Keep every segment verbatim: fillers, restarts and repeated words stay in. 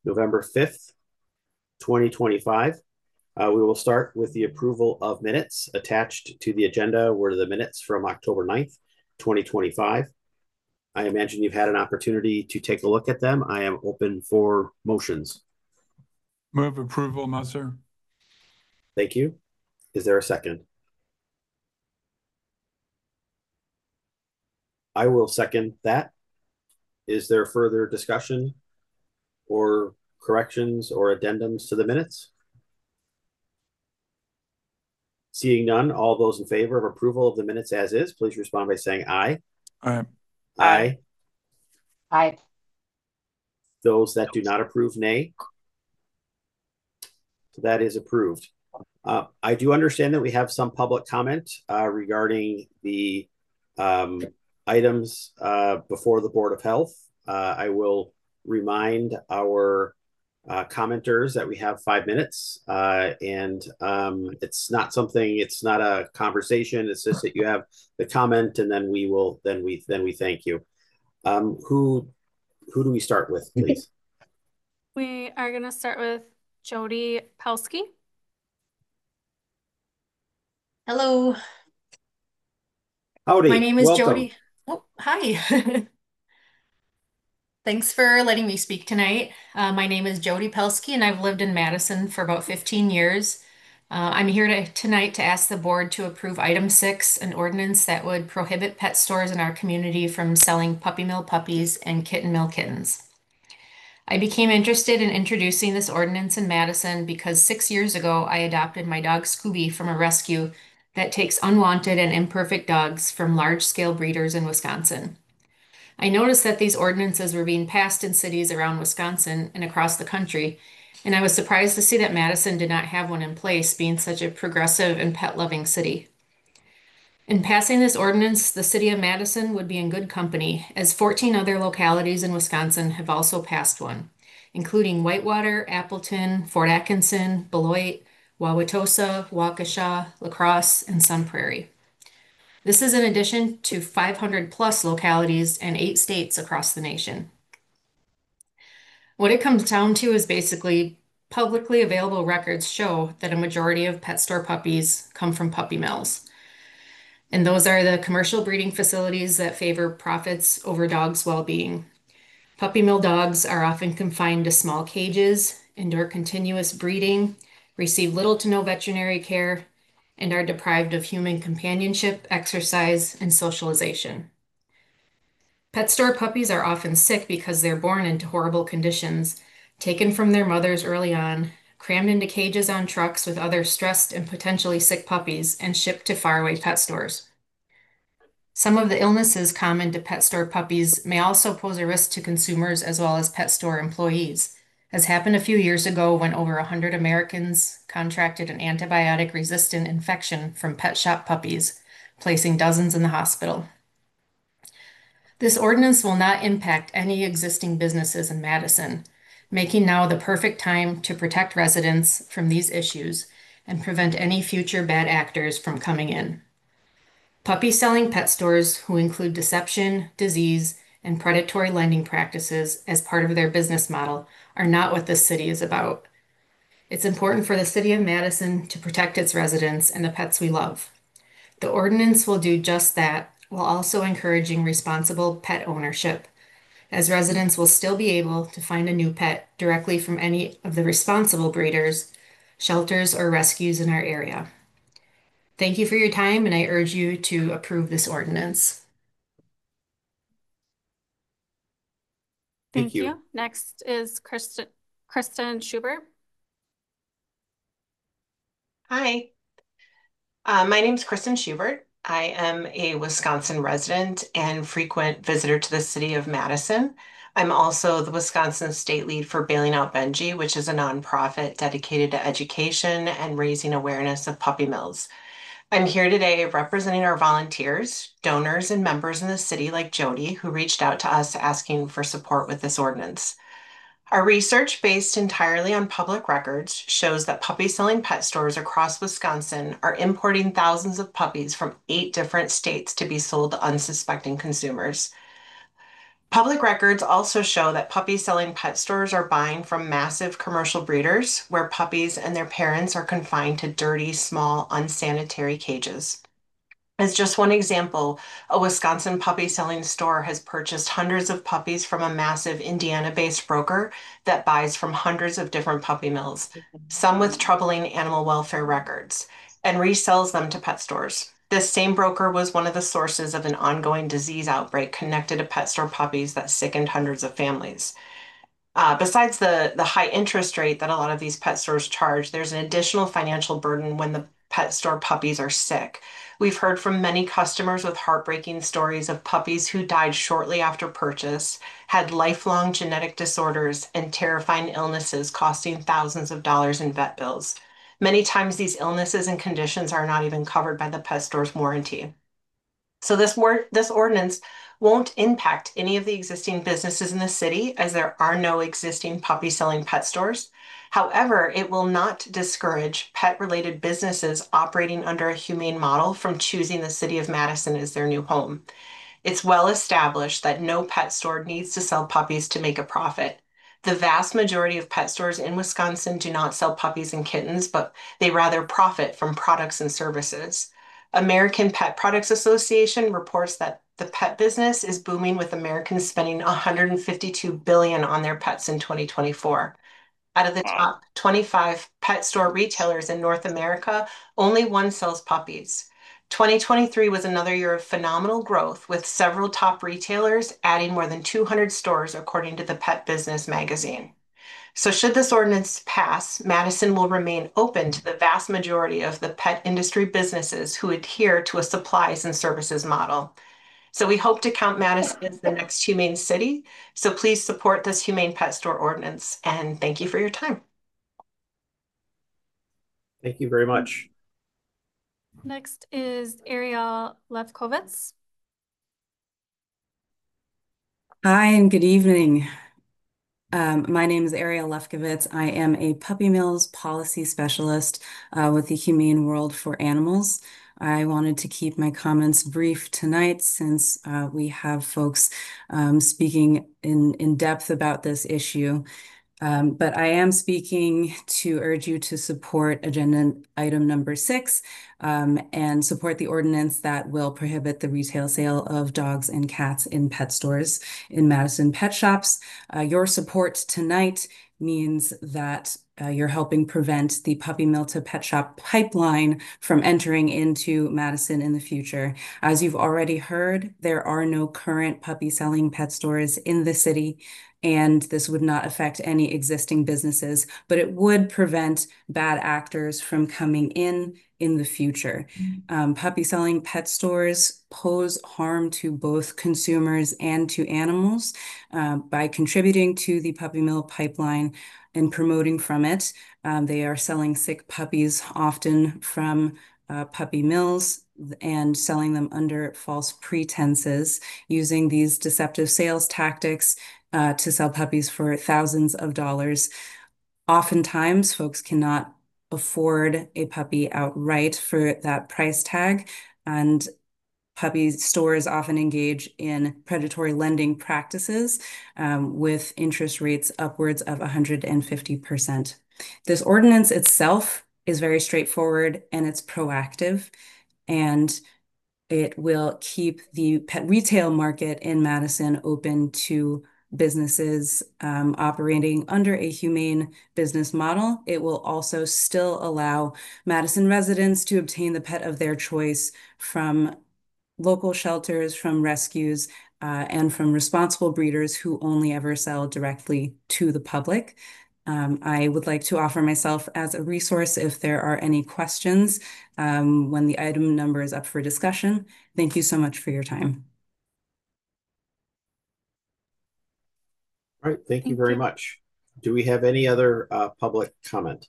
November fifth, twenty twenty-five. Uh, we will start with the approval of minutes. Attached to the agenda were the minutes from October ninth, twenty twenty-five. I imagine you've had an opportunity to take a look at them. I am open for motions. Move approval, Musser. Thank you. Is there a second? I will second that. Is there further discussion or corrections or addendums to the minutes? Seeing none, all those in favor of approval of the minutes as is, please respond by saying aye. Aye. Aye. Aye. Those that do not approve, nay. So that is approved. Uh, I do understand that we have some public comment uh, regarding the um, items uh, before the Board of Health. Uh, I will remind our uh, commenters that we have five minutes uh, and um, it's not something, it's not a conversation. It's just that you have the comment and then we will, then we, then we thank you. Um, who, who do we start with, please? We are going to start with Jody Pelski. Hello. Howdy. My name is Welcome. Jody. Oh, hi. Thanks for letting me speak tonight. Uh, my name is Jody Pelski, and I've lived in Madison for about fifteen years. Uh, I'm here to, tonight to ask the board to approve item six, an ordinance that would prohibit pet stores in our community from selling puppy mill puppies and kitten mill kittens. I became interested in introducing this ordinance in Madison because six years ago I adopted my dog Scooby from a rescue that takes unwanted and imperfect dogs from large-scale breeders in Wisconsin. I noticed that these ordinances were being passed in cities around Wisconsin and across the country, and I was surprised to see that Madison did not have one in place, being such a progressive and pet-loving city. In passing this ordinance, the city of Madison would be in good company, as fourteen other localities in Wisconsin have also passed one, including Whitewater, Appleton, Fort Atkinson, Beloit, Wauwatosa, Waukesha, La Crosse, and Sun Prairie. This is in addition to five hundred plus localities and eight states across the nation. What it comes down to is basically publicly available records show that a majority of pet store puppies come from puppy mills. And those are the commercial breeding facilities that favor profits over dogs' well-being. Puppy mill dogs are often confined to small cages, endure continuous breeding, receive little to no veterinary care, and are deprived of human companionship, exercise, and socialization. Pet store puppies are often sick because they're born into horrible conditions, taken from their mothers early on, crammed into cages on trucks with other stressed and potentially sick puppies, and shipped to faraway pet stores. Some of the illnesses common to pet store puppies may also pose a risk to consumers as well as pet store employees, as happened a few years ago when over one hundred Americans contracted an antibiotic-resistant infection from pet shop puppies, placing dozens in the hospital. This ordinance will not impact any existing businesses in Madison, making now the perfect time to protect residents from these issues and prevent any future bad actors from coming in. Puppy selling pet stores who include deception, disease, and predatory lending practices as part of their business model are not what this city is about. It's important for the city of Madison to protect its residents and the pets we love. The ordinance will do just that, while also encouraging responsible pet ownership, as residents will still be able to find a new pet directly from any of the responsible breeders, shelters, or rescues in our area. Thank you for your time, and I urge you to approve this ordinance. Thank Thank you. you. Next is Kristen, Kristen Schubert. Hi, uh, my name is Kristen Schubert. I am a Wisconsin resident and frequent visitor to the city of Madison. I'm also the Wisconsin State Lead for Bailing Out Benji, which is a nonprofit dedicated to education and raising awareness of puppy mills. I'm here today representing our volunteers, donors, and members in the city like Jody, who reached out to us asking for support with this ordinance. Our research, based entirely on public records, shows that puppy selling pet stores across Wisconsin are importing thousands of puppies from eight different states to be sold to unsuspecting consumers. Public records also show that puppy selling pet stores are buying from massive commercial breeders where puppies and their parents are confined to dirty, small, unsanitary cages. As just one example, a Wisconsin puppy selling store has purchased hundreds of puppies from a massive Indiana-based broker that buys from hundreds of different puppy mills, some with troubling animal welfare records, and resells them to pet stores. This same broker was one of the sources of an ongoing disease outbreak connected to pet store puppies that sickened hundreds of families. Uh, besides the, the high interest rate that a lot of these pet stores charge, there's an additional financial burden when the pet store puppies are sick. We've heard from many customers with heartbreaking stories of puppies who died shortly after purchase, had lifelong genetic disorders, and terrifying illnesses costing thousands of dollars in vet bills. Many times these illnesses and conditions are not even covered by the pet store's warranty. So this word, this ordinance won't impact any of the existing businesses in the city as there are no existing puppy selling pet stores. However, it will not discourage pet-related businesses operating under a humane model from choosing the city of Madison as their new home. It's well established that no pet store needs to sell puppies to make a profit. The vast majority of pet stores in Wisconsin do not sell puppies and kittens, but they rather profit from products and services. American Pet Products Association reports that the pet business is booming with Americans spending one hundred fifty-two billion dollars on their pets in twenty twenty-four. Out of the top twenty-five pet store retailers in North America, only one sells puppies. twenty twenty-three was another year of phenomenal growth, with several top retailers adding more than two hundred stores, according to the Pet Business magazine. So should this ordinance pass, Madison will remain open to the vast majority of the pet industry businesses who adhere to a supplies and services model. So we hope to count Madison as the next humane city. So please support this humane pet store ordinance, and thank you for your time. Thank you very much. Next is Ariel Lefkowitz. Hi and good evening. Um, my name is Ariel Lefkowitz. I am a Puppy Mills policy specialist uh, with the Humane World for Animals. I wanted to keep my comments brief tonight since uh, we have folks um, speaking in, in depth about this issue. Um, but I am speaking to urge you to support agenda item number six um, and support the ordinance that will prohibit the retail sale of dogs and cats in pet stores in Madison pet shops. Uh, your support tonight means that uh, you're helping prevent the puppy mill to pet shop pipeline from entering into Madison in the future. As you've already heard, there are no current puppy selling pet stores in the city, and this would not affect any existing businesses, but it would prevent bad actors from coming in in the future. Um, puppy selling pet stores pose harm to both consumers and to animals uh, by contributing to the puppy mill pipeline and promoting from it. Um, they are selling sick puppies often from uh, puppy mills and selling them under false pretenses, using these deceptive sales tactics uh, to sell puppies for thousands of dollars. Oftentimes, folks cannot afford a puppy outright for that price tag, and puppy stores often engage in predatory lending practices um, with interest rates upwards of one hundred fifty percent. This ordinance itself is very straightforward and it's proactive, and it will keep the pet retail market in Madison open to businesses um, operating under a humane business model. It will also still allow Madison residents to obtain the pet of their choice from local shelters, from rescues, uh, and from responsible breeders who only ever sell directly to the public. Um, I would like to offer myself as a resource if there are any questions um, when the item number is up for discussion. Thank you so much for your time. All right, thank you Thank very you. much. Do we have any other uh, public comment?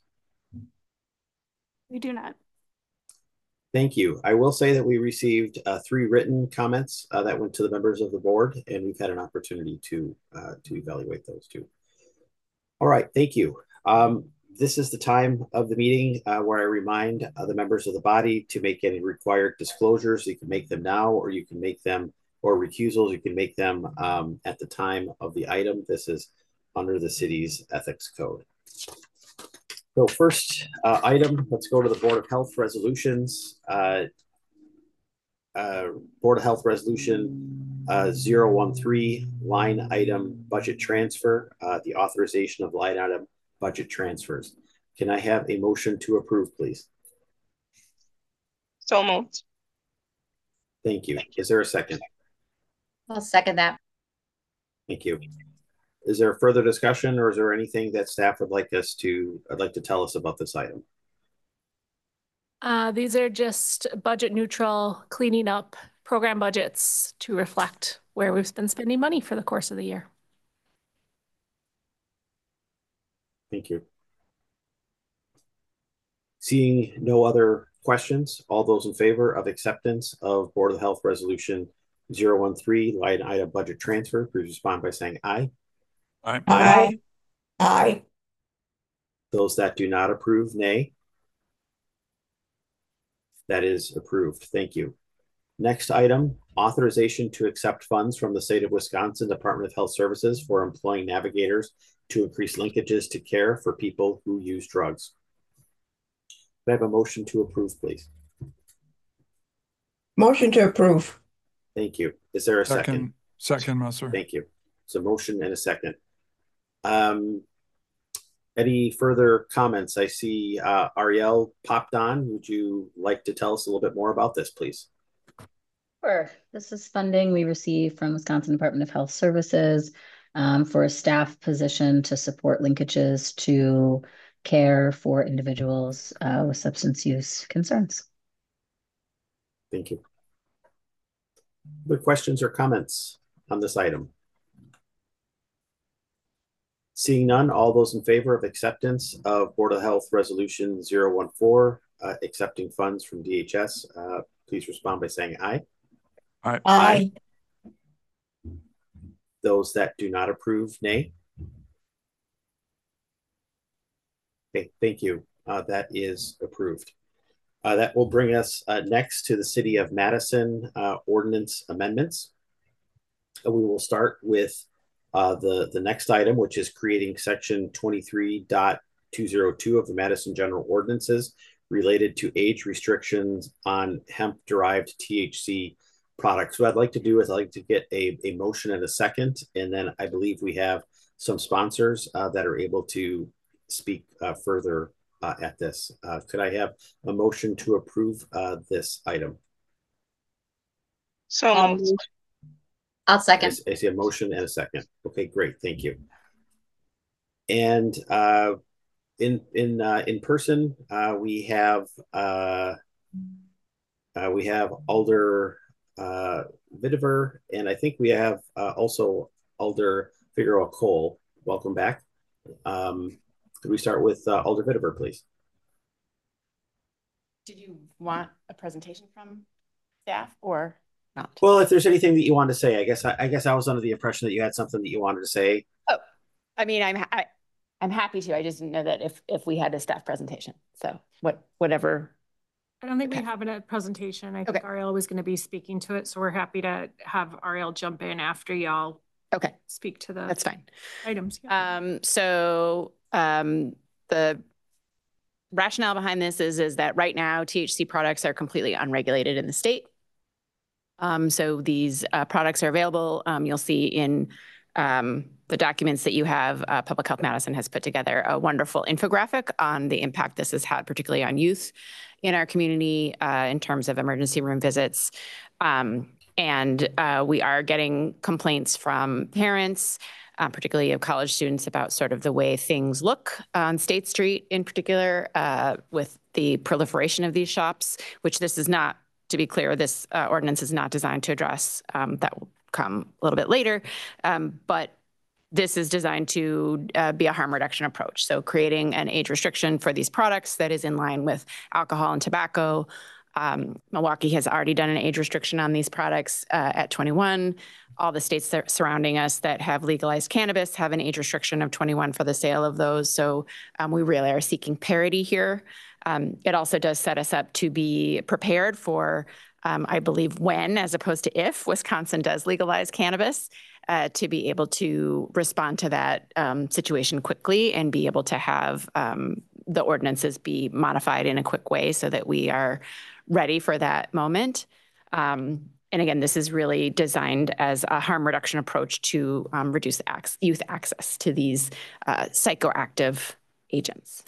We do not. Thank you. I will say that we received uh, three written comments uh, that went to the members of the board, and we've had an opportunity to uh, to evaluate those too. All right, thank you. Um, this is the time of the meeting uh, where I remind uh, the members of the body to make any required disclosures. You can make them now, or you can make them or recusals, you can make them um, at the time of the item. This is under the city's ethics code. So first uh, item, let's go to the Board of Health resolutions. Uh, uh, Board of Health resolution uh, zero one three, line item budget transfer, uh, the authorization of line item budget transfers. Can I have a motion to approve, please? So moved. Thank you. Is there a second? I'll second that. Thank you. Is there further discussion, or is there anything that staff would like us to, I'd like to tell us about this item? Uh, these are just budget neutral, cleaning up program budgets to reflect where we've been spending money for the course of the year. Thank you. Seeing no other questions, all those in favor of acceptance of Board of Health Resolution zero one three, line item budget transfer, please respond by saying aye. Aye. Aye. Aye. Those that do not approve, nay. That is approved. Thank you. Next item, authorization to accept funds from the state of Wisconsin Department of Health Services for employing navigators to increase linkages to care for people who use drugs. Can I have a motion to approve, please? Motion to approve. Thank you. Is there a second? Second, second, Messer. Thank you. So motion and a second. Um, any further comments? I see uh, Ariel popped on. Would you like to tell us a little bit more about this, please? Sure. This is funding we received from Wisconsin Department of Health Services um, for a staff position to support linkages to care for individuals uh, with substance use concerns. Thank you. Other questions or comments on this item? Seeing none, all those in favor of acceptance of Board of Health Resolution zero one four, uh, accepting funds from D H S, uh, please respond by saying aye. Aye. Aye. Those that do not approve, nay. Okay, thank you. Uh, that is approved. Uh, that will bring us uh, next to the City of Madison uh, ordinance amendments. Uh, we will start with uh, the, the next item, which is creating section twenty-three point two oh two of the Madison General Ordinances related to age restrictions on hemp-derived T H C products. What I'd like to do is I'd like to get a, a motion and a second, and then I believe we have some sponsors uh, that are able to speak uh, further uh, at this. Uh, could I have a motion to approve uh, this item? So Um, moved. I'll I, second. I see a motion and a second. Okay, great, thank you. And uh, in in uh, in person, uh, we have uh, uh, we have Alder uh, Vitiver, and I think we have uh, also Alder Figueroa Cole. Welcome back. Um, could we start with uh, Alder Vitiver, please? Did you want a presentation from staff or not? Well, if there's anything that you want to say, I guess I, I guess I was under the impression that you had something that you wanted to say. Oh, I mean, I'm I, I'm happy to. I just didn't know that if if we had a staff presentation. So what whatever. I don't think we have a presentation. I think Okay. Ariel was going to be speaking to it, so we're happy to have Ariel jump in after y'all Okay, speak to the that's fine. items. Yeah. Um, so um, the rationale behind this is is that right now T H C products are completely unregulated in the state. Um, so these uh, products are available. Um, you'll see in um, the documents that you have, uh, Public Health Madison has put together a wonderful infographic on the impact this has had, particularly on youth in our community uh, in terms of emergency room visits. Um, and uh, we are getting complaints from parents, uh, particularly of college students, about sort of the way things look on State Street in particular uh, with the proliferation of these shops, which this is not, to be clear, this uh, ordinance is not designed to address. Um, that will come a little bit later. Um, but this is designed to uh, be a harm reduction approach. So creating an age restriction for these products that is in line with alcohol and tobacco. Um, Milwaukee has already done an age restriction on these products uh, at twenty-one. All the states that surrounding us that have legalized cannabis have an age restriction of twenty-one for the sale of those. So um, we really are seeking parity here. Um, it also does set us up to be prepared for um, I believe when, as opposed to if, Wisconsin does legalize cannabis, uh, to be able to respond to that um, situation quickly and be able to have um, the ordinances be modified in a quick way so that we are ready for that moment. Um, and again, this is really designed as a harm reduction approach to um, reduce ac- youth access to these uh, psychoactive agents.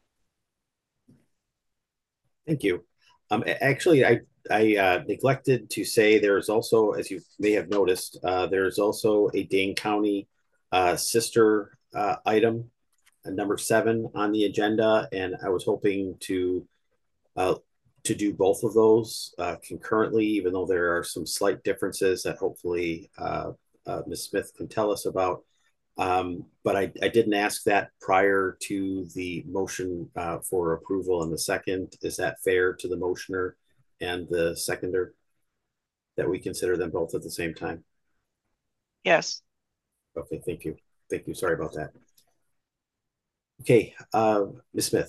Thank you. Um, actually, I I uh, neglected to say there's also, as you may have noticed, uh, there's also a Dane County uh, sister uh, item, uh, number seven on the agenda, and I was hoping to uh, to do both of those uh, concurrently, even though there are some slight differences that hopefully uh, uh, Miz Smith can tell us about. Um, but I, I didn't ask that prior to the motion uh, for approval in the second. Is that fair to the motioner and the seconder that we consider them both at the same time? Yes. Okay, thank you. Thank you. Sorry about that. Okay, uh, Miz Smith.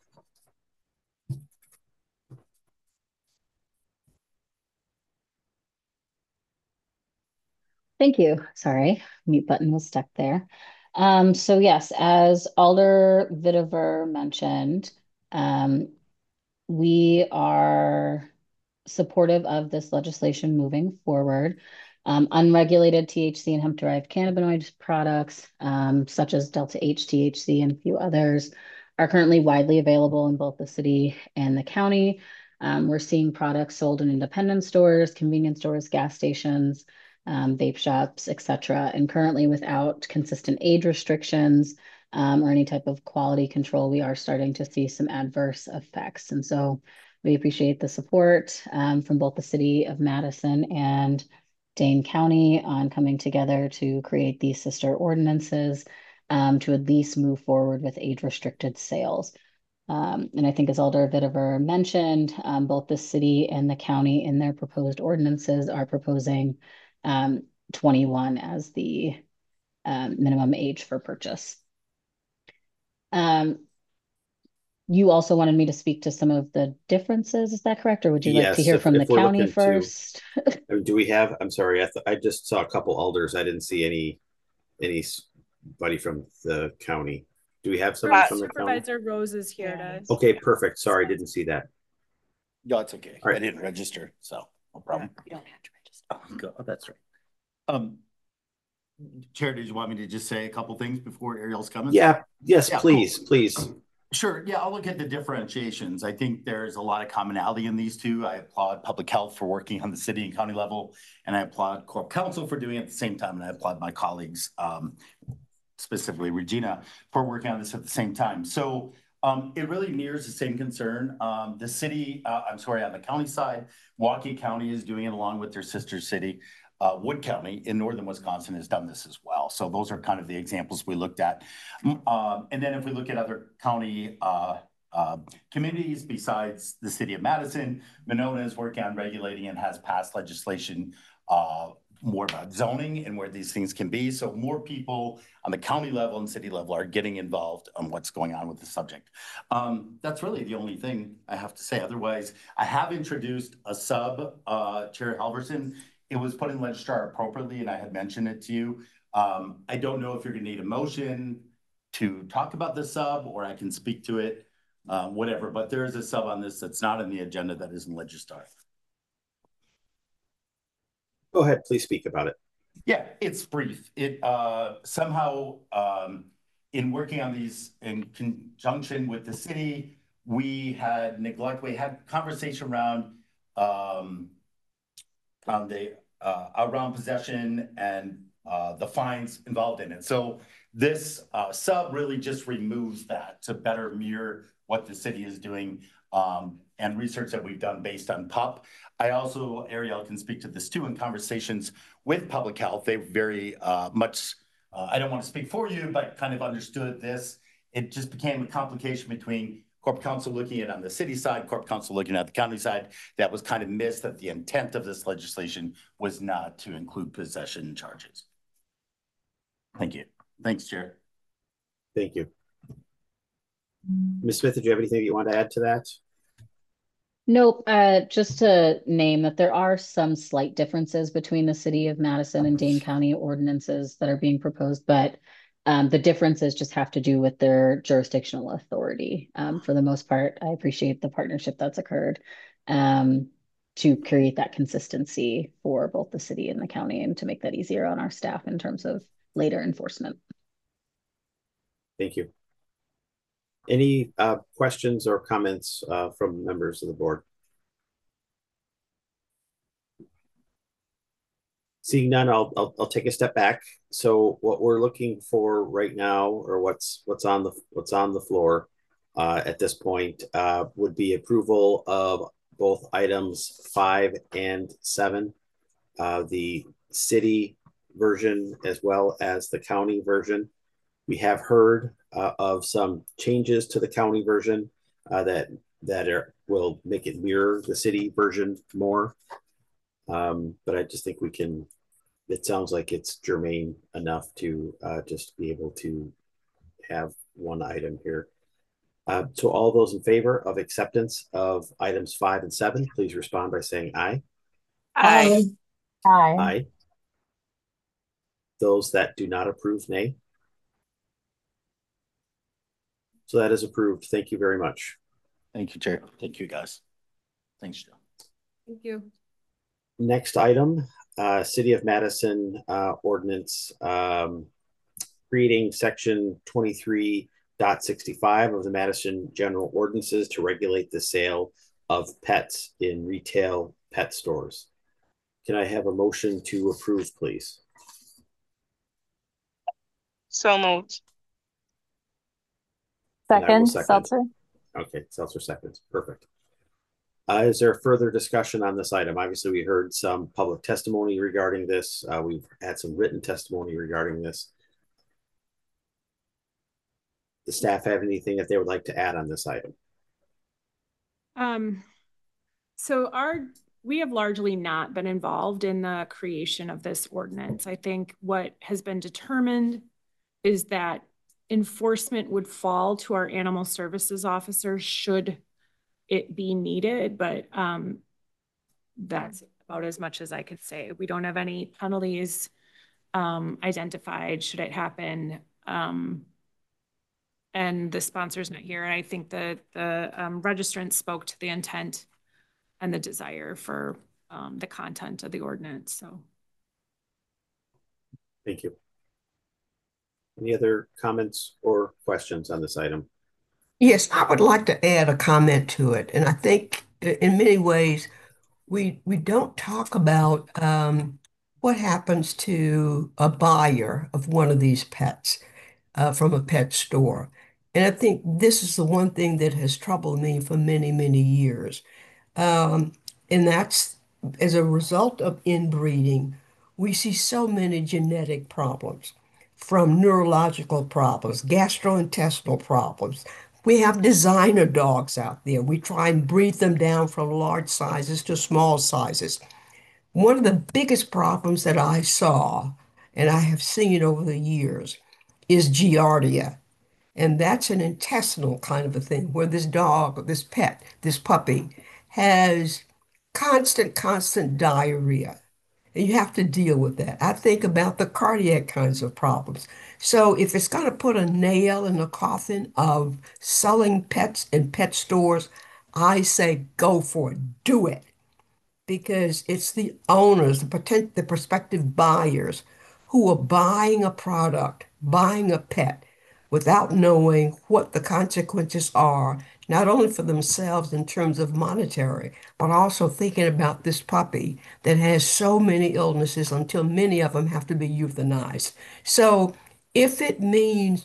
Thank you. Sorry, mute button was stuck there. Um, so yes, as Alder Vitiver mentioned, um, we are supportive of this legislation moving forward. Um, unregulated T H C and hemp-derived cannabinoid products, um, such as Delta H T H C and a few others, are currently widely available in both the city and the county. Um, we're seeing products sold in independent stores, convenience stores, gas stations, um, vape shops, et cetera, and currently without consistent age restrictions um, or any type of quality control, we are starting to see some adverse effects. And so we appreciate the support um, from both the city of Madison and Dane County on coming together to create these sister ordinances um, to at least move forward with age-restricted sales. Um, and I think as Alder Vitiver mentioned, um, both the city and the county in their proposed ordinances are proposing um, twenty-one as the um, minimum age for purchase. Um, you also wanted me to speak to some of the differences, is that correct? Or would you like to Yes, hear if, from the if we're county looking first? to, I mean, do we have, I'm sorry, I, th I just saw a couple alders. I didn't see any anybody from the county. Do we have somebody Uh, from the county? Supervisor Rose is here Yeah. to. Okay, perfect. Sorry, didn't see that. No, it's okay. All right. I didn't register, so no problem. You don't have to register. Oh, go- oh, that's right. Um, Chair, did you want me to just say a couple things before Ariel's coming? Yeah, yes, Yeah, please, cool. please. Sure. Yeah, I'll look at the differentiations. I think there's a lot of commonality in these two. I applaud public health for working on the city and county level, and I applaud Corp Council for doing it at the same time, and I applaud my colleagues, um, specifically Regina, for working on this at the same time. So um, it really mirrors the same concern. Um, the city, uh, I'm sorry, on the county side, Milwaukee County is doing it along with their sister city. Uh, Wood County in northern Wisconsin has done this as well. So those are kind of the examples we looked at. Um, and then if we look at other county uh, uh, communities besides the city of Madison, Monona is working on regulating and has passed legislation uh, more about zoning and where these things can be. So more people on the county level and city level are getting involved on what's going on with the subject. Um, that's really the only thing I have to say. Otherwise, I have introduced a sub, uh, Chair Halverson. It was put in Legistar appropriately, and I had mentioned it to you. Um, I don't know if you're gonna need a motion to talk about the sub, or I can speak to it, um, whatever, but there is a sub on this that's not in the agenda that is in Legistar. Go ahead, please speak about it. Yeah, it's brief. It uh, somehow, um, in working on these in conjunction with the city, we had neglect, we had conversation around um, on the uh, around possession and uh, the fines involved in it. So this uh, sub really just removes that to better mirror what the city is doing um, and research that we've done based on P U P. I also, Ariel can speak to this too, in conversations with public health. They very uh, much, uh, I don't want to speak for you, but kind of understood this. It just became a complication between Corp Council looking at it on the city side, Corp Council looking at the county side. That was kind of missed, that the intent of this legislation was not to include possession charges. Thank you. Thanks, Chair. Thank you. Miz Smith, did you have anything you want to add to that? Nope, uh, just to name that there are some slight differences between the city of Madison and Dane County ordinances that are being proposed, but um, the differences just have to do with their jurisdictional authority. Um, for the most part, I appreciate the partnership that's occurred um, to create that consistency for both the city and the county and to make that easier on our staff in terms of later enforcement. Thank you. Any uh, questions or comments uh, from members of the board? Seeing none, I'll, I'll I'll take a step back. So what we're looking for right now, or what's what's on the what's on the floor uh, at this point, uh, would be approval of both items five and seven, uh, the city version as well as the county version. We have heard uh, of some changes to the county version uh, that that are, will make it mirror the city version more. Um, but I just think we can. It sounds like it's germane enough to uh, just be able to have one item here. Uh, so all those in favor of acceptance of items five and seven, please respond by saying aye. Aye. Aye. Aye. Those that do not approve, nay. So that is approved. Thank you very much. Thank you, Chair. Thank you, guys. Thanks, Joe. Thank you. Next item, uh, City of Madison uh, ordinance um, creating section twenty-three point sixty-five of the Madison General Ordinances to regulate the sale of pets in retail pet stores. Can I have a motion to approve, please? So moved. Second, second. Seltzer. Okay, Seltzer seconds. Perfect. Uh, is there further discussion on this item? Obviously, we heard some public testimony regarding this. Uh, we've had some written testimony regarding this. The staff have anything that they would like to add on this item? Um, so our we have largely not been involved in the creation of this ordinance. I think what has been determined is that enforcement would fall to our animal services officers should it be needed, but um, that's about as much as I could say. We don't have any penalties um, identified should it happen. Um, and the sponsor's not here. And I think the, the um, registrant spoke to the intent and the desire for um, the content of the ordinance, so. Thank you. Any other comments or questions on this item? Yes, I would like to add a comment to it. And I think in many ways, we we don't talk about um, what happens to a buyer of one of these pets uh, from a pet store. And I think this is the one thing that has troubled me for many, many years. Um, and that's as a result of inbreeding, we see so many genetic problems, from neurological problems, gastrointestinal problems. We have designer dogs out there. We try and breed them down from large sizes to small sizes. One of the biggest problems that I saw, and I have seen over the years, is Giardia. And that's an intestinal kind of a thing where this dog, this pet, this puppy has constant, constant diarrhea. And you have to deal with that. I think about the cardiac kinds of problems. So if it's going to put a nail in the coffin of selling pets in pet stores, I say go for it. Do it. Because it's the owners, the potent, the prospective buyers who are buying a product, buying a pet without knowing what the consequences are, not only for themselves in terms of monetary, but also thinking about this puppy that has so many illnesses until many of them have to be euthanized. So if it means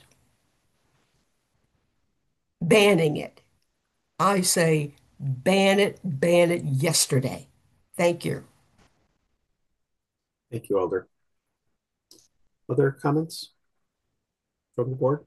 banning it, I say ban it, ban it yesterday. Thank you. Thank you, Alder. Other comments from the board?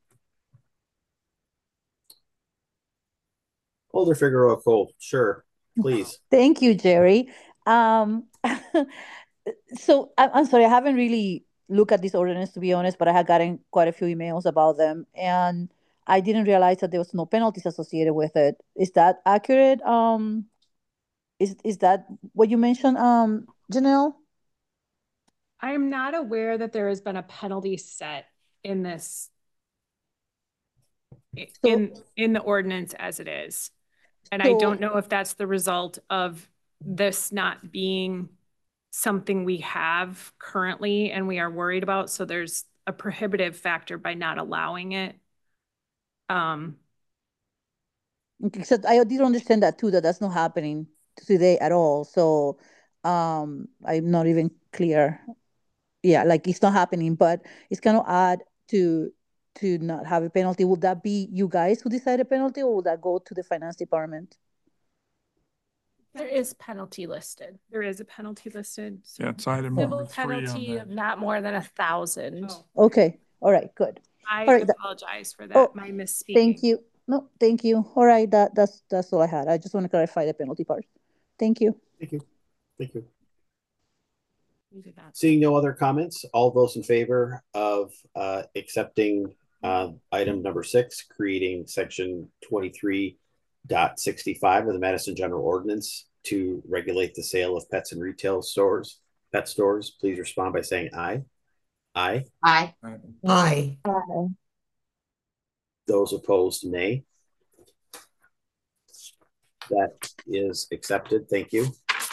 Alder Figueroa Cole, sure, please. Thank you, Jerry. Um, so I, I'm sorry, I haven't really looked at this ordinance to be honest, but I had gotten quite a few emails about them, and I didn't realize that there was no penalties associated with it. Is that accurate, um, Is is that what you mentioned, um, Janelle? I'm not aware that there has been a penalty set in this in in the ordinance as it is. And I don't know if that's the result of this not being something we have currently and we are worried about. So there's a prohibitive factor by not allowing it. Um, Except I did understand that too, that that's not happening today at all. So um, I'm not even clear. Yeah, like it's not happening, but it's kind of odd to to not have a penalty. Would that be you guys who decide a penalty, or would that go to the finance department? There is penalty listed. There is a penalty listed. So. Yeah, it's item Civil number three on penalty that. of not more than a thousand. Oh. Okay, all right, good. I all right, apologize that, for that. Oh, My misspeaking. Thank you. No, thank you. All right, that that's that's all I had. I just want to clarify the penalty part. Thank you. Thank you. Thank you. That. Seeing no other comments, all those in favor of uh, accepting uh, item number six, creating section twenty-three point sixty-five of the Madison General Ordinance to regulate the sale of pets in retail stores, pet stores, please respond by saying aye. Aye. Aye. Aye. Aye. Those opposed, nay. That is accepted. Thank you.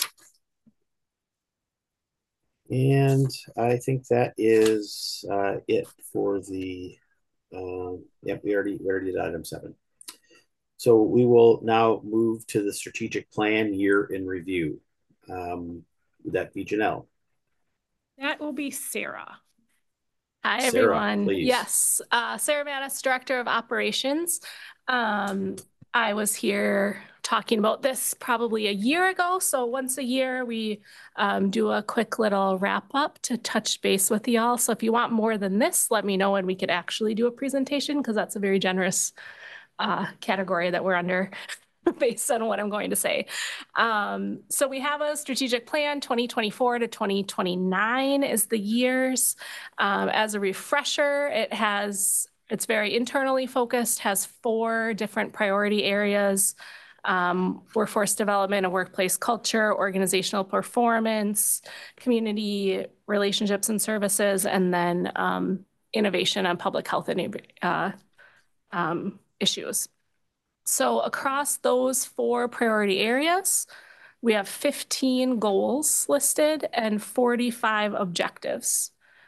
And I think that is uh, it for the, uh, yep, we already, we already did item seven. So we will now move to the strategic plan year in review. Um, would that be Janelle? That will be Sarah. Hi, Sarah, everyone. please. Yes, uh, Sarah Mattis, Director of Operations. Um, I was here talking about this probably a year ago. So once a year, we um, do a quick little wrap up to touch base with y'all. So if you want more than this, let me know and we could actually do a presentation because that's a very generous uh, category that we're under based on what I'm going to say. Um, so we have a strategic plan, twenty twenty-four to twenty twenty-nine is the years. Um, as a refresher, it has, it's very internally focused, has four different priority areas. Um, workforce development, a workplace culture, organizational performance, community relationships and services, and then um, innovation on public health and uh, um, issues. So across those four priority areas, we have fifteen goals listed and forty-five objectives.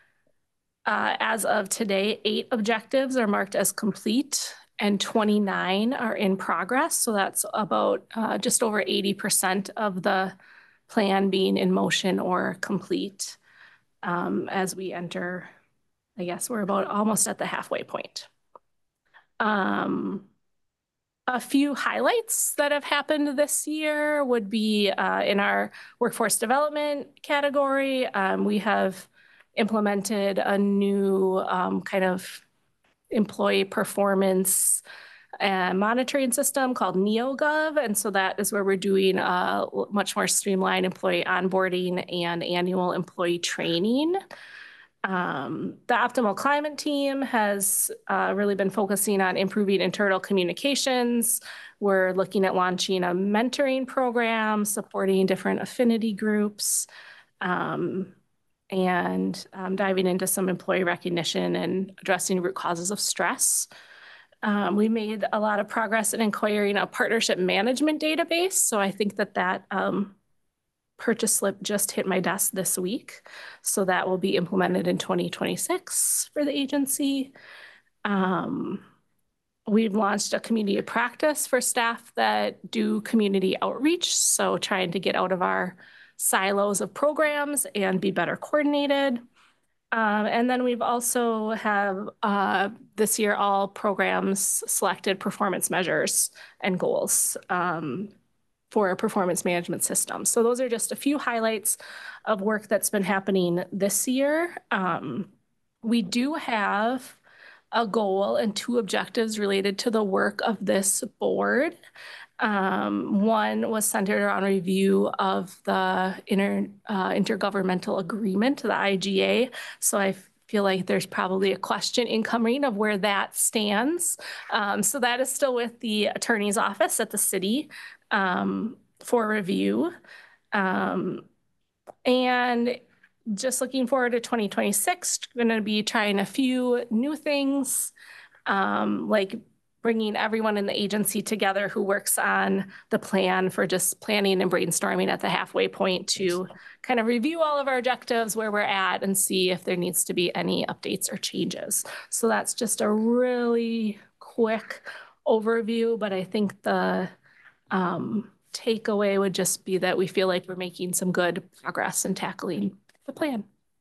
Uh, as of today, eight objectives are marked as complete and twenty-nine are in progress. So that's about uh, just over eighty percent of the plan being in motion or complete um, as we enter, I guess we're about almost at the halfway point. Um, A few highlights that have happened this year would be uh, in our workforce development category. Um, we have implemented a new um, kind of employee performance uh, monitoring system called NeoGov. And so that is where we're doing a much more streamlined employee onboarding and annual employee training. Um, the Optimal Climate team has uh, really been focusing on improving internal communications. We're looking at launching a mentoring program, supporting different affinity groups, um, and um, diving into some employee recognition and addressing root causes of stress. Um, we made a lot of progress in acquiring a partnership management database. So I think that that um, purchase slip just hit my desk this week. So that will be implemented in twenty twenty-six for the agency. Um, we've launched a community of practice for staff that do community outreach. So trying to get out of our silos of programs and be better coordinated. Um, and then we've also have uh, this year all programs selected performance measures and goals. Um, for a performance management system. So those are just a few highlights of work that's been happening this year. Um, we do have a goal and two objectives related to the work of this board. Um, one was centered around a review of the inter, uh, intergovernmental agreement, the I G A. So I feel like there's probably a question incoming of where that stands. Um, so that is still with the attorney's office at the city. Um, for review. Um, and just looking forward to twenty twenty-six, going to be trying a few new things, um, like bringing everyone in the agency together who works on the plan for just planning and brainstorming at the halfway point to kind of review all of our objectives, where we're at, and see if there needs to be any updates or changes. So that's just a really quick overview, but I think the um, takeaway would just be that we feel like we're making some good progress in tackling the plan.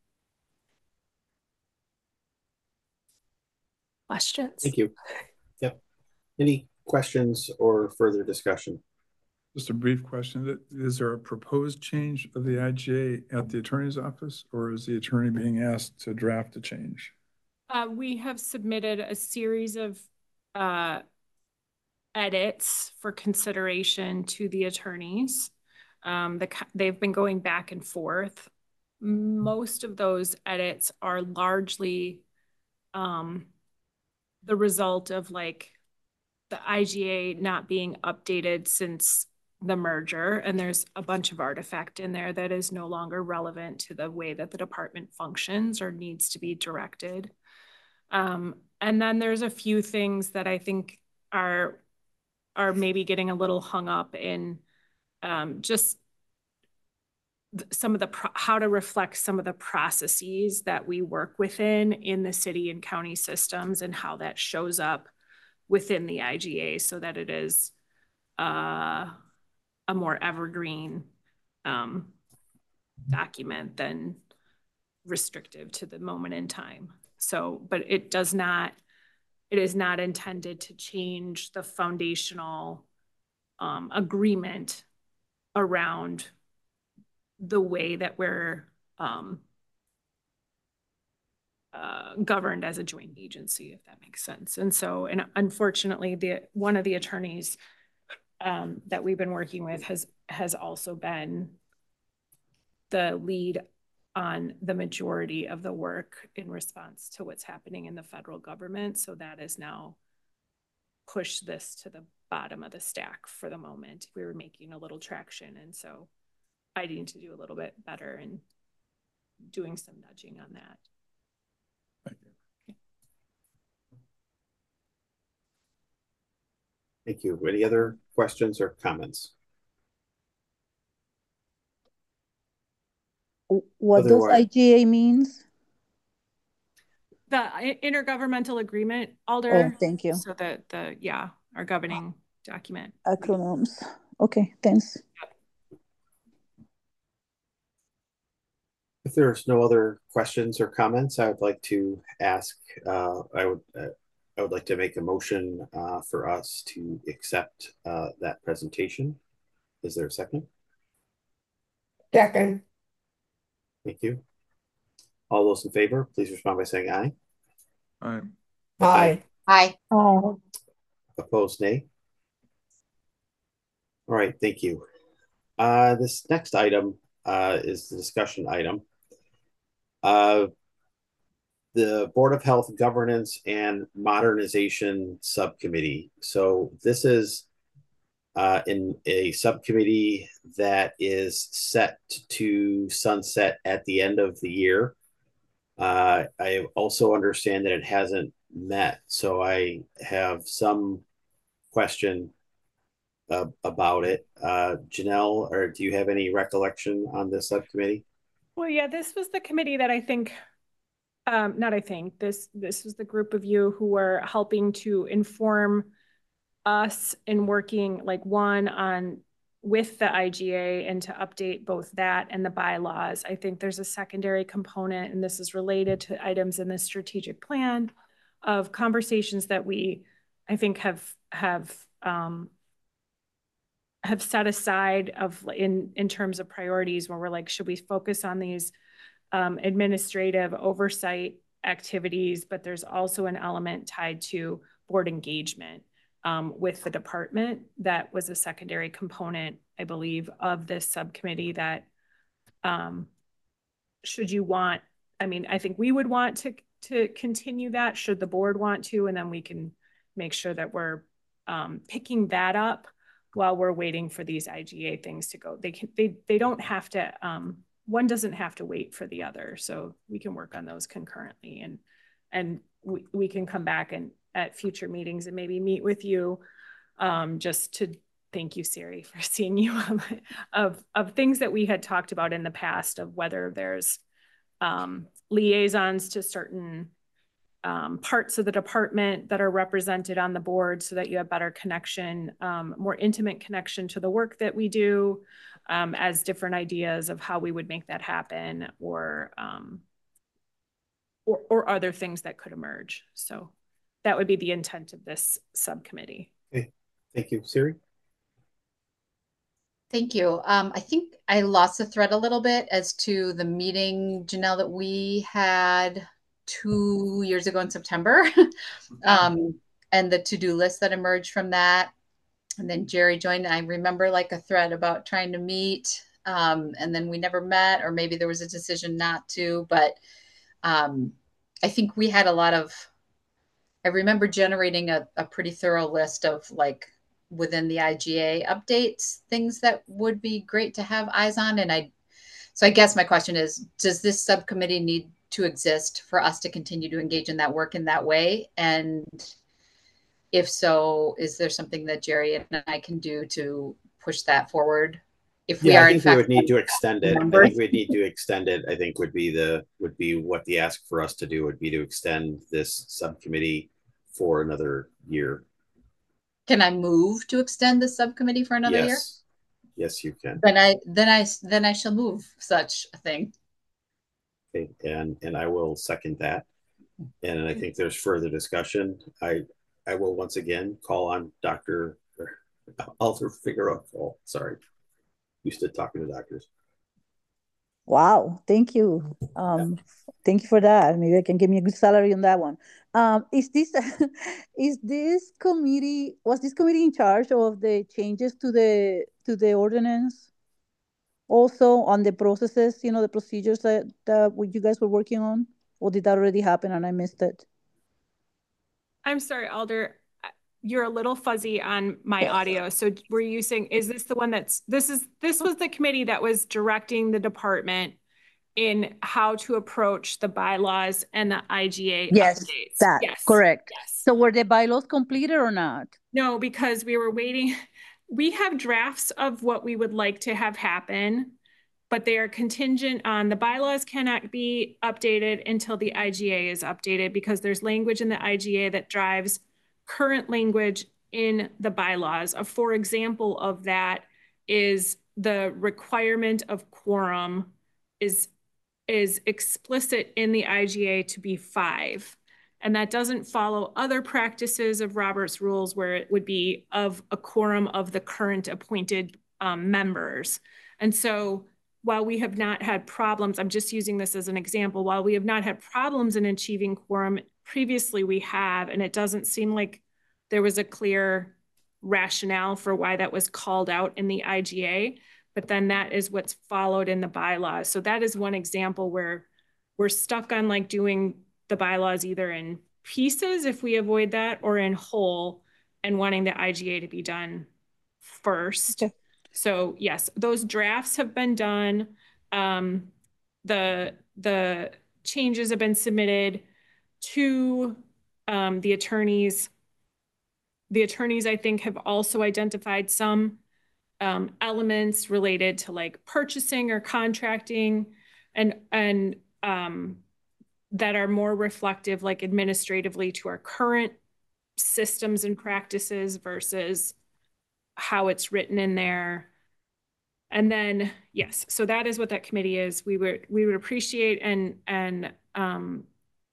Questions? Thank you. Yep. Any questions or further discussion? Just a brief question. Is there a proposed change of the I G A at the attorney's office, or is the attorney being asked to draft a change? Uh, we have submitted a series of uh, edits for consideration to the attorneys. Um, the, they've been going back and forth. Most of those edits are largely um, the result of like the I G A not being updated since the merger, and there's a bunch of artifact in there that is no longer relevant to the way that the department functions or needs to be directed. Um, and then there's a few things that I think are are maybe getting a little hung up in um, just some of the pro how to reflect some of the processes that we work within in the city and county systems, and how that shows up within the I G A, so that it is uh, a more evergreen um, document than restrictive to the moment in time. So, but it does not, it is not intended to change the foundational um, agreement around the way that we're um, uh, governed as a joint agency, if that makes sense. And so, and unfortunately, the one of the attorneys um, that we've been working with has has also been the lead on the majority of the work in response to what's happening in the federal government. So that is now pushed this to the bottom of the stack for the moment. We were making a little traction, and so I need to do a little bit better in doing some nudging on that. Thank you. Thank you. Any other questions or comments? What does Otherwise- I G A means? The intergovernmental agreement, Alder. Oh, thank you. So the, the yeah, our governing document. Acronyms. Okay, thanks. If there's no other questions or comments, I would like to ask, uh, I would uh, I would like to make a motion uh, for us to accept uh, that presentation. Is there a second? Second. Thank you. All those in favor, please respond by saying aye. Aye. Aye. Aye. Oh, Opposed, nay. All right, thank you. Uh, this next item uh, is the discussion item. Uh, the Board of Health Governance and Modernization Subcommittee. So this is uh, in a subcommittee that is set to sunset at the end of the year. Uh, I also understand that it hasn't met, so I have some question uh, about it. Uh, Janelle, or do you have any recollection on this subcommittee? Well, yeah, this was the committee that I think, um, not I think, this this was the group of you who were helping to inform us in working like one on with the I G A and to update both that and the bylaws. I think there's a secondary component, and this is related to items in the strategic plan of conversations that we, I think, have have um, have set aside of in in terms of priorities, where we're like, should we focus on these um, administrative oversight activities, but there's also an element tied to board engagement um, with the department. That was a secondary component, I believe, of this subcommittee that um, should you want, I mean, I think we would want to to continue that, should the board want to, and then we can make sure that we're um, picking that up while we're waiting for these I G A things to go. They can, they, they don't have to, um, one doesn't have to wait for the other. So we can work on those concurrently, and, and we, we can come back and at future meetings and maybe meet with you, um, just to thank you, Siri, for seeing you of, of things that we had talked about in the past, of whether there's, um, liaisons to certain Um, parts of the department that are represented on the board so that you have better connection, um, more intimate connection to the work that we do, um, as different ideas of how we would make that happen, or, um, or, or other things that could emerge. So that would be the intent of this subcommittee. Okay, thank you. Siri? Thank you. Um, I think I lost the thread a little bit as to the meeting, Janelle, that we had two years ago in September, um, and the to-do list that emerged from that. And then Jerry joined. I remember like a thread about trying to meet, um, and then we never met, or maybe there was a decision not to, but um, I think we had a lot of, I remember generating a, a pretty thorough list of like within the I G A updates, things that would be great to have eyes on. And I, so I guess my question is, does this subcommittee need to exist for us to continue to engage in that work in that way? And if so, is there something that Jerry and I can do to push that forward? If we Yeah, are I in think we fact would need to extend it. I members? think we'd need to extend it. I think would be the, would be what the ask for us to do would be to extend this subcommittee for another year. Can I move to extend the subcommittee for another year? Yes. Yes, you can. Then I, then I, then I shall move such a thing. Okay, and, and I will second that. And I think there's further discussion. I, I will once again call on Doctor Alder Figueroa. Oh, sorry. Used to talking to doctors. Wow, thank you. Um, thank you for that. Maybe I can give me a good salary on that one. Um, is this is this committee, was this committee in charge of the changes to the to the ordinance? Also on the processes, you know, the procedures that, that you guys were working on? Or did that already happen and I missed it? I'm sorry, Alder, you're a little fuzzy on my audio. So were you saying, is this the one that's, this is, this was the committee that was directing the department in how to approach the bylaws and the I G A Yes, updates? that, Yes. correct. Yes. So were the bylaws completed or not? No, because we were waiting. We have drafts of what we would like to have happen, but they are contingent on the bylaws cannot be updated until the I G A is updated, because there's language in the I G A that drives current language in the bylaws. A for example of that is the requirement of quorum is, is explicit in the I G A to be five. And that doesn't follow other practices of Robert's rules where it would be of a quorum of the current appointed um, members. And so while we have not had problems, I'm just using this as an example, while we have not had problems in achieving quorum, previously we have, and it doesn't seem like there was a clear rationale for why that was called out in the I G A, but then that is what's followed in the bylaws. So that is one example where we're stuck on like doing the bylaws either in pieces if we avoid that, or in whole, and wanting the I G A to be done first. Okay. So yes, those drafts have been done. Um, the, the changes have been submitted to um, the attorneys. The attorneys, I think, have also identified some um, elements related to like purchasing or contracting, and, and um, that are more reflective, like administratively, to our current systems and practices versus how it's written in there. And then, yes, so that is what that committee is. We would, we would appreciate and, and um,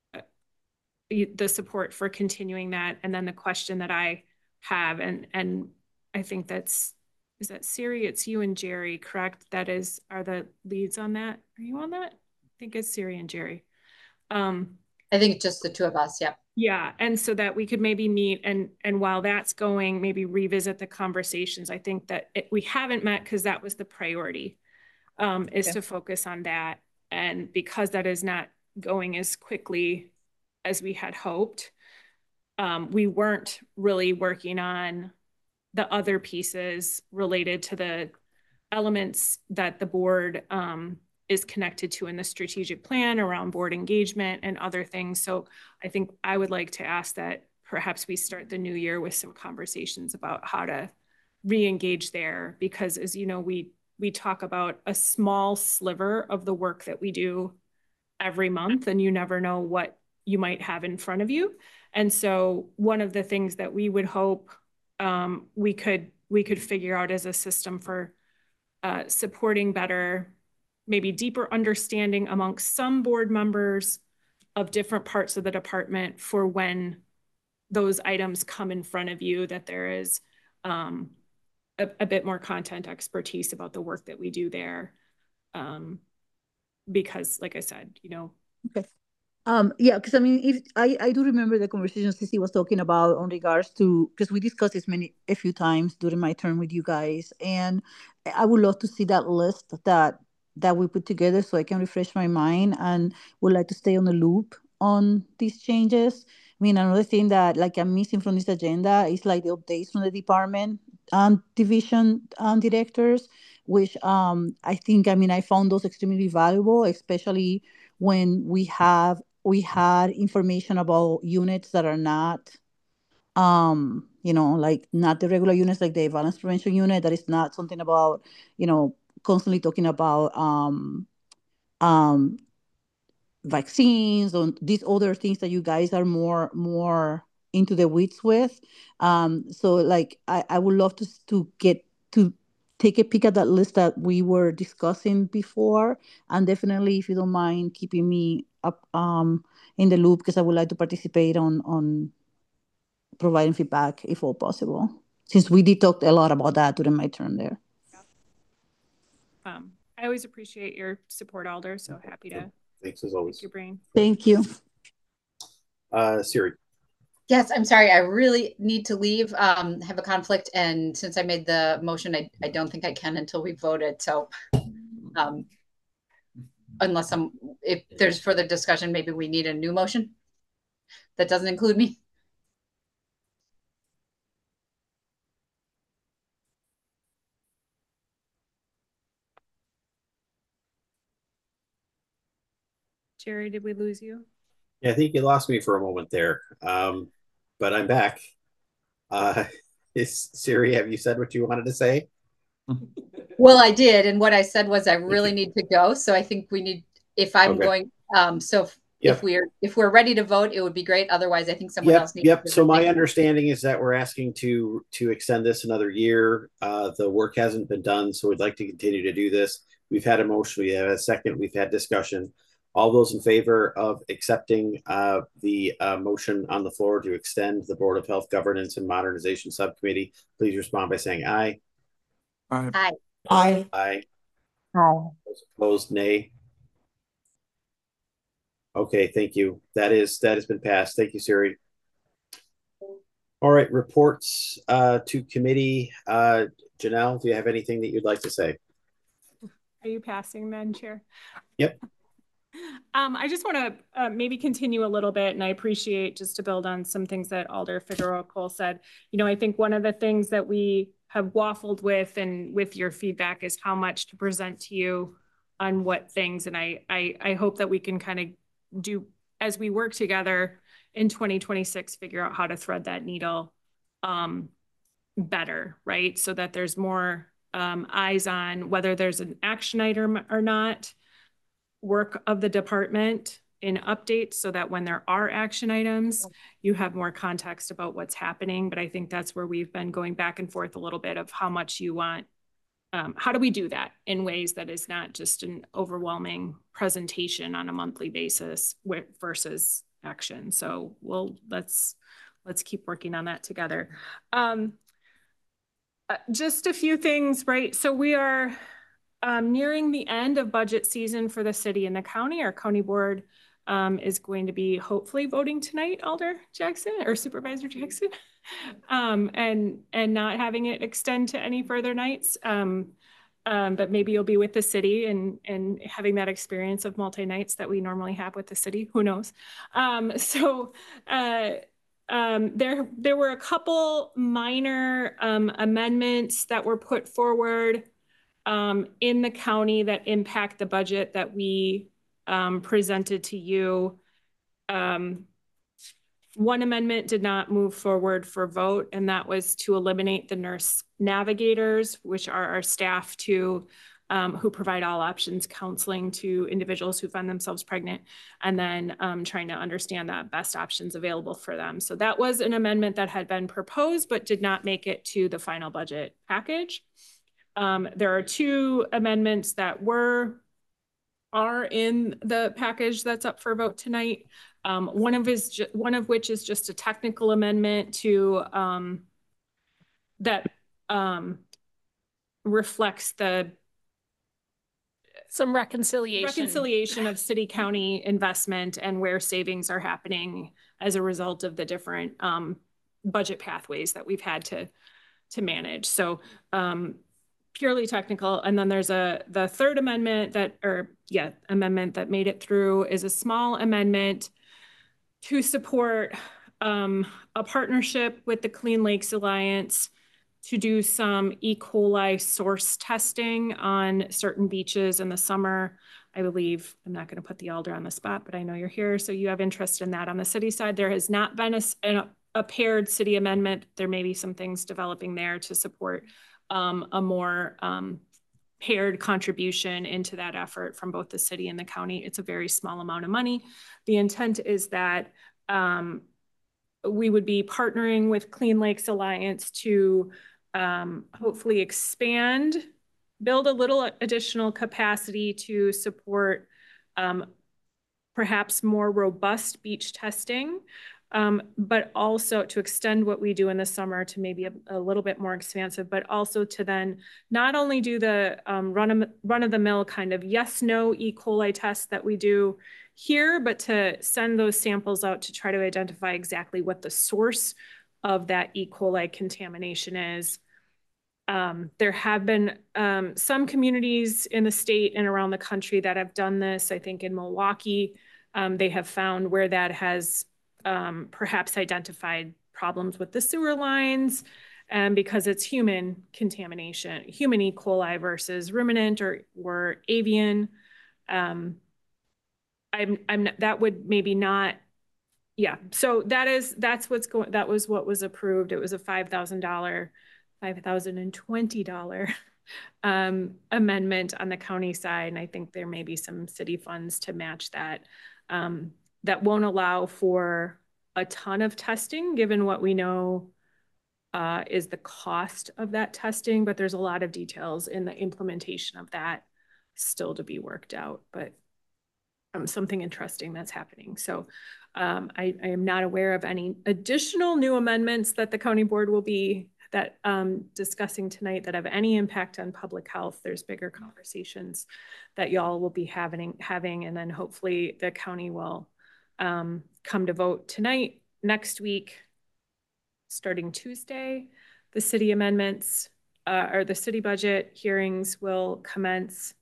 the support for continuing that. And then the question that I have, and, and I think that's, is that Siri? It's you and Jerry, correct? That is, are the leads on that? Are you on that? I think it's Siri and Jerry. Um, I think it's just the two of us. Yep. Yeah. And so that we could maybe meet and, and while that's going, maybe revisit the conversations. I think that it, we haven't met because that was the priority, um, is okay. to focus on that. And because that is not going as quickly as we had hoped, um, we weren't really working on the other pieces related to the elements that the board um, is connected to in the strategic plan around board engagement and other things. So I think I would like to ask that perhaps we start the new year with some conversations about how to re-engage there, because as you know, we we talk about a small sliver of the work that we do every month, and you never know what you might have in front of you. And so one of the things that we would hope um, we could we could figure out as a system for uh, supporting better, maybe deeper understanding amongst some board members of different parts of the department for when those items come in front of you, that there is um, a, a bit more content expertise about the work that we do there. Um, because like I said, you know. Okay. Um, yeah, because I mean, if I, I do remember the conversation Cici was talking about on regards to, because we discussed this many a few times during my term with you guys, and I would love to see that list that that we put together so I can refresh my mind, and would like to stay on the loop on these changes. I mean, another thing that like I'm missing from this agenda is like the updates from the department um, division um, directors, which um I think, I mean, I found those extremely valuable, especially when we have we had information about units that are not, um, you know, like not the regular units, like the violence prevention unit, that is not something about, you know, constantly talking about um, um, vaccines or these other things that you guys are more more into the weeds with. Um, so like I, I would love to to get to take a peek at that list that we were discussing before, and definitely, if you don't mind keeping me up um in the loop, because I would like to participate on on providing feedback if all possible, since we did talk a lot about that during my term there. Um, I always appreciate your support, Alder, so happy to Thanks as always. pick your brain. Thank you. Uh, Siri. Yes, I'm sorry. I really need to leave. Um, have a conflict, and since I made the motion, I, I don't think I can until we voted. So, um, unless some, if there's further discussion, maybe we need a new motion that doesn't include me. Jerry, did we lose you? Yeah, I think you lost me for a moment there, um, but I'm back. Uh, is Siri, have you said what you wanted to say? Well, I did, and what I said was I really need to go. So I think we need, if I'm Okay. going, um, so if, Yep. if we're if we're ready to vote, it would be great. Otherwise, I think someone Yep, else needs. yep. to So my make- understanding is that we're asking to to extend this another year. Uh, the work hasn't been done, so we'd like to continue to do this. We've had a motion, we have a second, we've had discussion. All those in favor of accepting uh, the uh, motion on the floor to extend the Board of Health Governance and Modernization Subcommittee, please respond by saying aye. Aye. Aye. Aye. Aye. Aye. Those opposed, nay. Okay, thank you. That is that has been passed. Thank you, Siri. All right, reports uh, to committee. Uh, Janelle, do you have anything that you'd like to say? Are you passing, Madam Chair? Yep. Um, I just want to uh, maybe continue a little bit, and I appreciate, just to build on some things that Alder Figueroa Cole said. You know, I think one of the things that we have waffled with, and with your feedback, is how much to present to you on what things. And I, I, I hope that we can kind of do, as we work together in twenty twenty-six, figure out how to thread that needle um, better, right? So that there's more um, eyes on whether there's an action item or not, work of the department in updates, so that when there are action items, you have more context about what's happening. But I think that's where we've been going back and forth a little bit of how much you want. Um, how do we do that in ways that is not just an overwhelming presentation on a monthly basis versus action? So we'll let's let's keep working on that together. Um, uh, just a few things, right? So we are um, nearing the end of budget season for the city and the county. Our county board um, is going to be hopefully voting tonight, Alder Jackson or Supervisor Jackson. Um, and and not having it extend to any further nights. Um, um, but maybe you'll be with the city and and having that experience of multi-nights that we normally have with the city. Who knows? Um, so uh, um, there, there were a couple minor um, amendments that were put forward um, in the county that impact the budget that we um, presented to you. Um, one amendment did not move forward for vote, and that was to eliminate the nurse navigators, which are our staff to um, who provide all options counseling to individuals who find themselves pregnant, and then um, trying to understand the best options available for them. So that was an amendment that had been proposed, but did not make it to the final budget package. Um, there are two amendments that were are in the package that's up for vote tonight. Um, one of is one of which is just a technical amendment to um, that um, reflects the some reconciliation reconciliation of city county investment and where savings are happening as a result of the different um, budget pathways that we've had to to manage. So um, purely technical. And then there's a the third amendment that or yeah amendment that made it through is a small amendment to support um, a partnership with the Clean Lakes Alliance to do some E. coli source testing on certain beaches in the summer. I believe, I'm not going to put the alder on the spot, but I know you're here, so you have interest in that. On the city side, there has not been a, a, a paired city amendment. There may be some things developing there to support um, a more um, paired contribution into that effort from both the city and the county. It's a very small amount of money. The intent is that um, we would be partnering with Clean Lakes Alliance to um, hopefully expand, build a little additional capacity to support um, perhaps more robust beach testing, um, but also to extend what we do in the summer to maybe a, a little bit more expansive, but also to then not only do the um, run of, run of the mill kind of yes, no E. coli tests that we do here, but to send those samples out to try to identify exactly what the source of that E. coli contamination is. Um, there have been um, some communities in the state and around the country that have done this. I think in Milwaukee, um, they have found where that has um, perhaps identified problems with the sewer lines, and because it's human contamination, human E. coli versus ruminant or, or avian. Um, I'm, I'm, that would maybe not, yeah. So that is, that's what's going, that was what was approved. It was a five thousand dollars, five thousand twenty dollars um, amendment on the county side. And I think there may be some city funds to match that. Um, that won't allow for a ton of testing, given what we know uh, is the cost of that testing, but there's a lot of details in the implementation of that still to be worked out. But Um, something interesting that's happening. So um, I, I am not aware of any additional new amendments that the county board will be that um, discussing tonight that have any impact on public health. There's bigger conversations that y'all will be having, having, and then hopefully the county will um, come to vote tonight. Next week, starting Tuesday, the city amendments uh, or the city budget hearings will commence.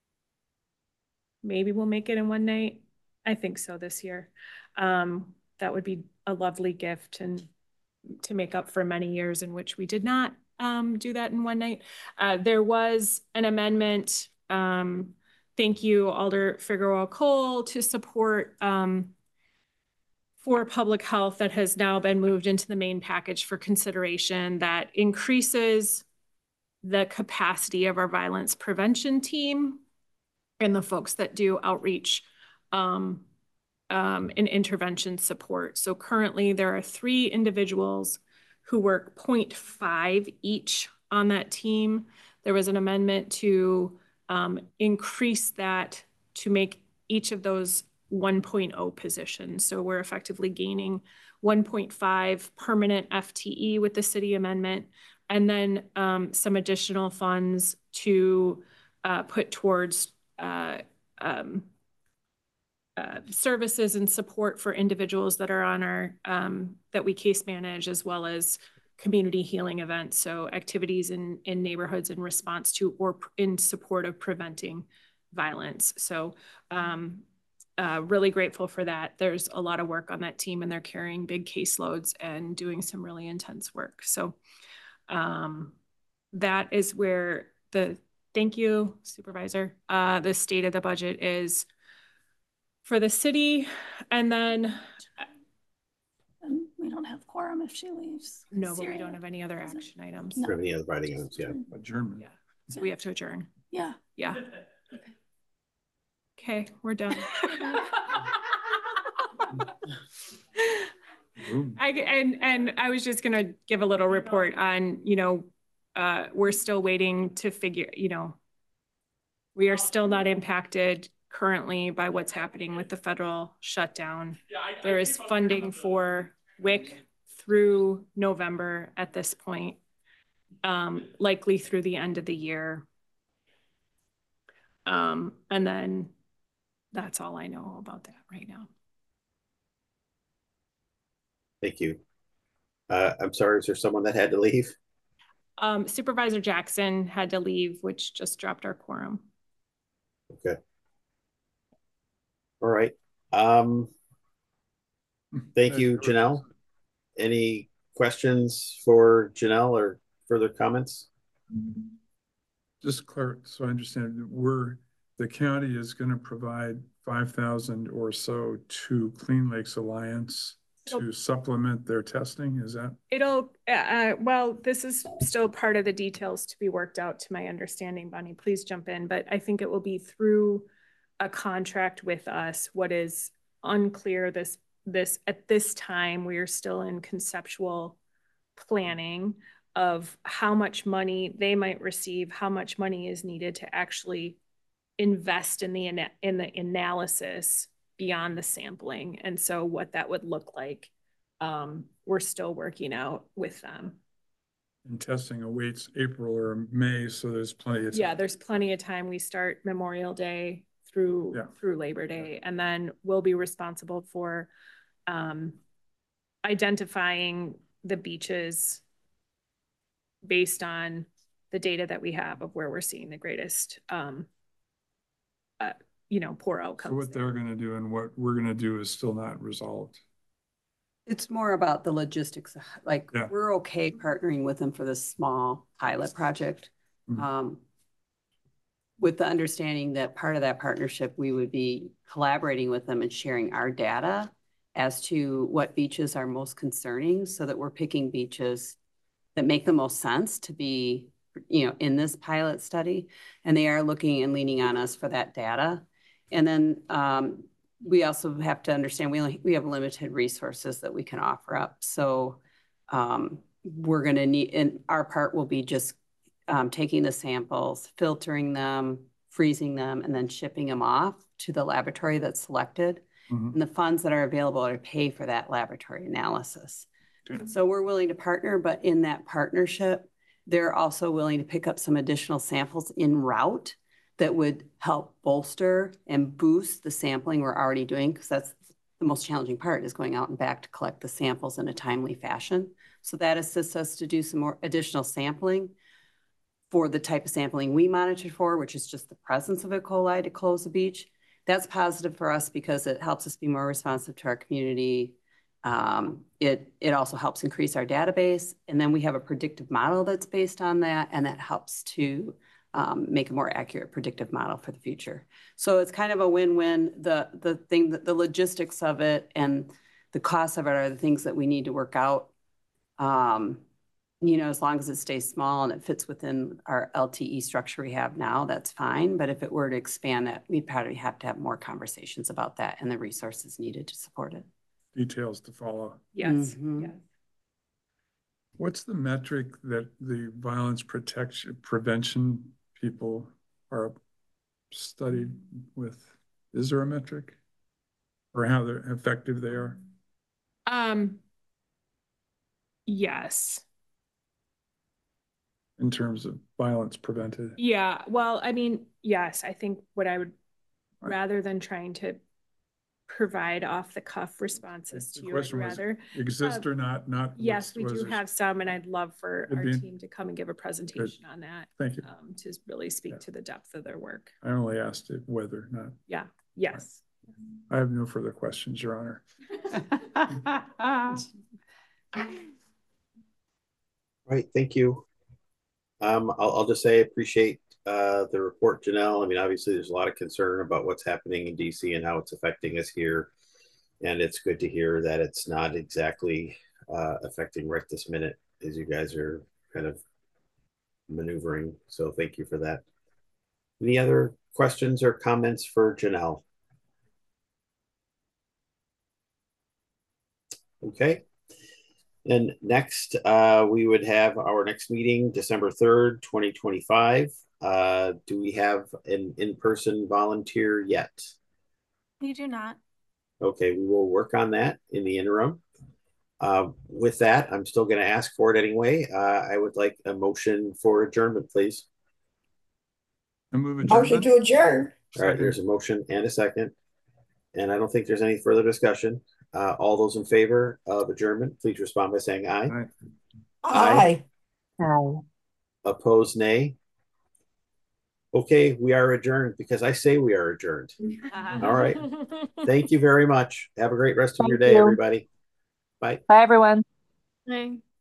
Maybe we'll make it in one night. I think so this year. Um, that would be a lovely gift and to make up for many years in which we did not um, do that in one night. Uh, there was an amendment. Um, thank you, Alder Figueroa Cole, to support um, for public health that has now been moved into the main package for consideration that increases the capacity of our violence prevention team and the folks that do outreach um, um, and intervention support. So currently there are three individuals who work zero point five each on that team. There was an amendment to um, increase that to make each of those one point oh positions. So we're effectively gaining one point five permanent F T E with the city amendment, and then um, some additional funds to uh, put towards Uh, um, uh, services and support for individuals that are on our, um, that we case manage, as well as community healing events. So activities in, in neighborhoods in response to or in support of preventing violence. So um, uh, really grateful for that. There's a lot of work on that team and they're carrying big caseloads and doing some really intense work. So um, that is where the, thank you, Supervisor, uh, the state of the budget is for the city. And then And we don't have quorum if she leaves. no, but we don't have any other action items. No. Any other writing items? Yeah. Adjournment. Yeah. So we have to adjourn. Yeah. Yeah. Okay, we're done. I and and I was just gonna give a little report on, you know, uh, we're still waiting to figure, you know, we are still not impacted currently by what's happening with the federal shutdown. There is funding for W I C through November at this point, um, likely through the end of the year. Um, and then that's all I know about that right now. Thank you. Uh, I'm sorry, is there someone that had to leave? Um, Supervisor Jackson had to leave, which just dropped our quorum. Okay. All right. Um, thank you, Janelle. Any questions for Janelle or further comments? Just clear, so I understand, we're, the county is going to provide five thousand or so to Clean Lakes Alliance to supplement their testing, is that? It'll, uh, well, this is still part of the details to be worked out to my understanding, Bonnie, please jump in, but I think it will be through a contract with us. What is unclear this, this, at this time, we are still in conceptual planning of how much money they might receive, how much money is needed to actually invest in the, in the analysis beyond the sampling. And so what that would look like, um, we're still working out with them. And testing awaits April or May, so there's plenty of time. Yeah, there's plenty of time. We start Memorial Day through, yeah. through Labor Day, and then we'll be responsible for um, identifying the beaches based on the data that we have of where we're seeing the greatest um, uh, you know, poor outcomes. So what they're going to do and what we're going to do is still not resolved. It's more about the logistics. Like yeah. we're okay partnering with them for this small pilot project, mm-hmm. um, with the understanding that part of that partnership, we would be collaborating with them and sharing our data as to what beaches are most concerning, so that we're picking beaches that make the most sense to be, you know, in this pilot study. And they are looking and leaning on us for that data. And then um, we also have to understand we only we have limited resources that we can offer up. So um, we're going to need, and our part will be just um, taking the samples, filtering them, freezing them, and then shipping them off to the laboratory that's selected. Mm-hmm. And the funds that are available are to pay for that laboratory analysis. Okay. So we're willing to partner, but in that partnership, they're also willing to pick up some additional samples en route that would help bolster and boost the sampling we're already doing, because that's the most challenging part, is going out and back to collect the samples in a timely fashion. So that assists us to do some more additional sampling for the type of sampling we monitored for, which is just the presence of E. coli to close the beach. That's positive for us because it helps us be more responsive to our community. Um, it, it also helps increase our database. And then we have a predictive model that's based on that, and that helps to um, make a more accurate predictive model for the future. So it's kind of a win-win. The, the thing that the logistics of it and the costs of it are the things that we need to work out. Um, you know, as long as it stays small and it fits within our L T E structure we have now, that's fine. But if it were to expand that, we'd probably have to have more conversations about that and the resources needed to support it. Details to follow. Yes. Mm-hmm. Yes. What's the metric that the violence protection prevention people are studied with? Is there a metric, or how they're effective they are? Um. Yes. In terms of violence prevented. Yeah. Well, I mean, yes. I think what I would, right. rather than trying to provide off the cuff responses to you, I'd rather exist uh, or not not yes we do have some, and I'd love for our be, team to come and give a presentation good. on that. Thank you. Um, to really speak yeah. to the depth of their work. I only asked it whether not. Yeah. Yes. I have no further questions, Your Honor. Right, thank you. Um, I'll, I'll just say appreciate uh, the report, Janelle. I mean, obviously there's a lot of concern about what's happening in D C and how it's affecting us here. And it's good to hear that it's not exactly uh, affecting right this minute as you guys are kind of maneuvering. So thank you for that. Any other questions or comments for Janelle? Okay. And next, uh, we would have our next meeting, December third, twenty twenty-five. Uh, do we have an in-person volunteer yet? We do not. Okay, we will work on that in the interim. Uh, with that, I'm still going to ask for it anyway. Uh, I would like a motion for adjournment, please. I move Motion adjournment. to adjourn. All right, there's a motion and a second. And I don't think there's any further discussion. Uh, all those in favor of adjournment, please respond by saying aye. Aye. Aye. Aye. Opposed, nay. Okay, we are adjourned because I say we are adjourned. All right. Thank you very much. Have a great rest of Thank your day, you. everybody. Bye. Bye, everyone. Bye.